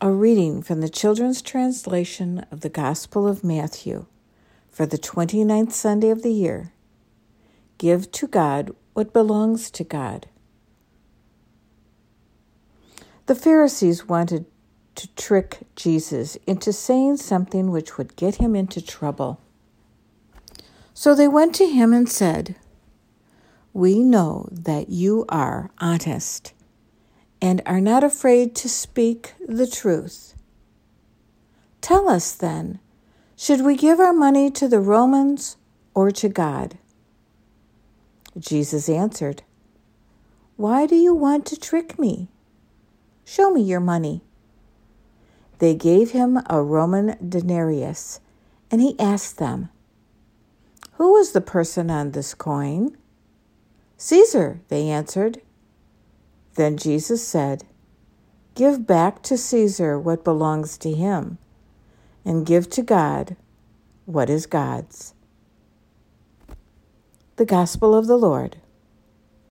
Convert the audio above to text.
A reading from the Children's Translation of the Gospel of Matthew for the 29th Sunday of the year. Give to God what belongs to God. The Pharisees wanted to trick Jesus into saying something which would get him into trouble. So they went to him and said, "We know that you are honest and are not afraid to speak the truth. Tell us then, should we give our money to the Romans or to God?" Jesus answered, "Why do you want to trick me? Show me your money." They gave him a Roman denarius, and he asked them, "Who is the person on this coin?" "Caesar," they answered. Then Jesus said, "Give back to Caesar what belongs to him, and give to God what is God's." The Gospel of the Lord.